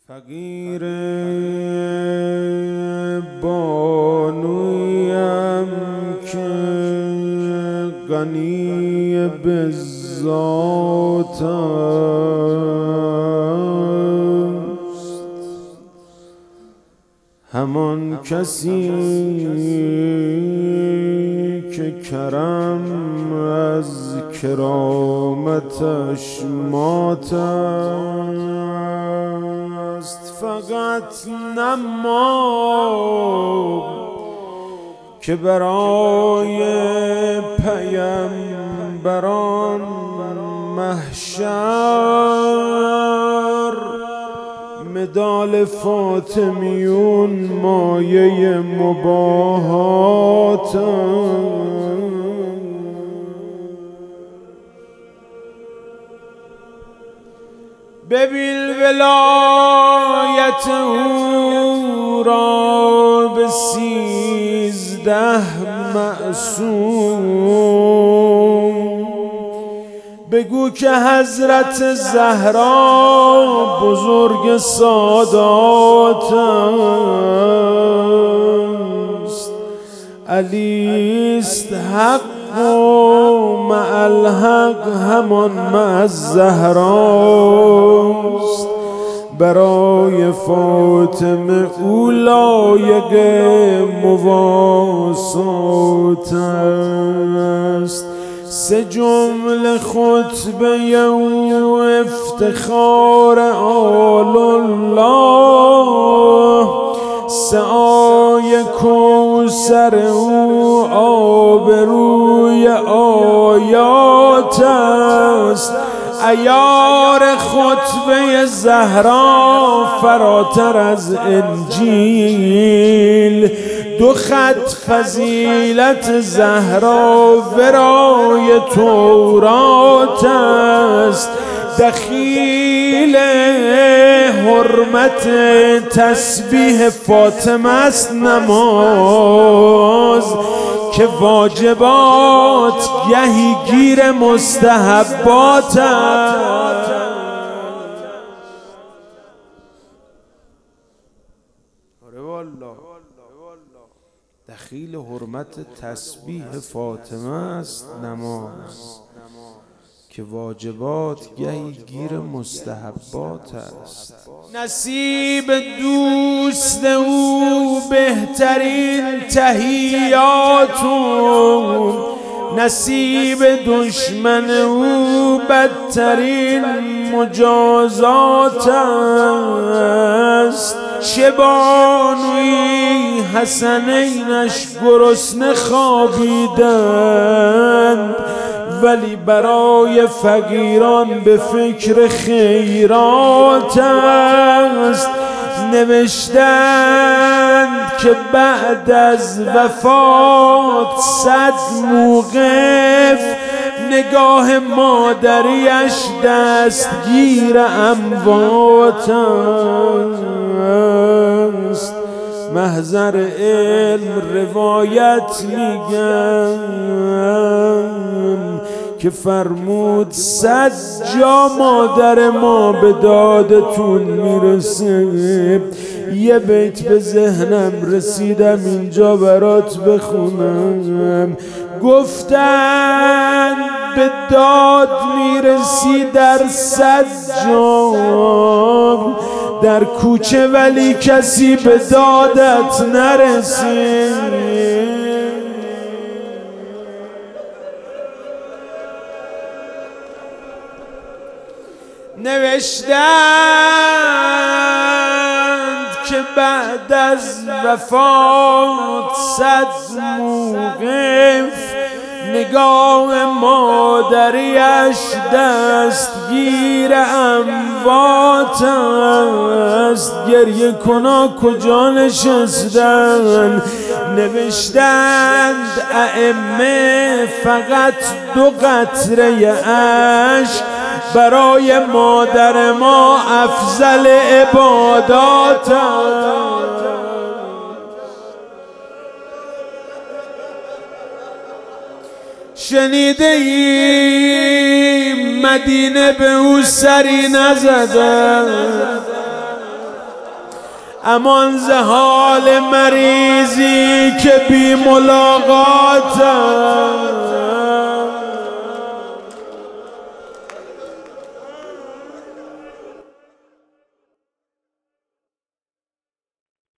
فقیر بانویم که غنی به ذات است، همان کسی که کرم از کرامتش مات است. فقط نما که برای پیامبران محشر مدال فاطمیون مایه مباهات ببین ولایت او را به 13 معصوم. بگو که حضرت زهرا بزرگ سادات است، علی است حق و مع الحق همان مع الزهراست. برای فاطمه او لایق مواسات است. 3 جمله خطبه او افتخار آل الله، 3 آیه کوثر او آبروی آیات است. عیار خطبه زهرا فراتر از انجیل، 2 خط فضیلت زهرا ورای تورات است. دخیل حرمت تسبیح فاطمه است نماز، که واجبات گهی گیر مستحبات است. دخیل حرمت تسبیح فاطمه است نماز، که واجبات گهی گیر مستحبات است. نصیب دوست او بهترین تحیات، نصیب دشمن او بدترین مجازات است. چه بانوی حسنینش گرسنه خوابیدند، ولی برای فقیران به فکر خیرات است. نوشتند که بعد از وفات 100 موقف نگاه مادریش دستگیر اموات است. محضر علم روایت میگن که فرمود 100 جا مادر ما به دادتون میرسه. یه بیت به ذهنم رسیدم اینجا برات بخونم. گفتن به داد میرسی در 100 جا، در کوچه ولی کسی به دادت نرسید. نوشتند که بعد از وفات 100 موقف نگاه مادریش دستگیر اموات است. گریه کنا کجا نشستن؟ نوشتند ائمه فقط 2 قطره اشک برای مادر ما افضل عبادات است. شنیده ای مدینه به او سری نزدن، امان ز حال مریضی که بی ملاقاتم.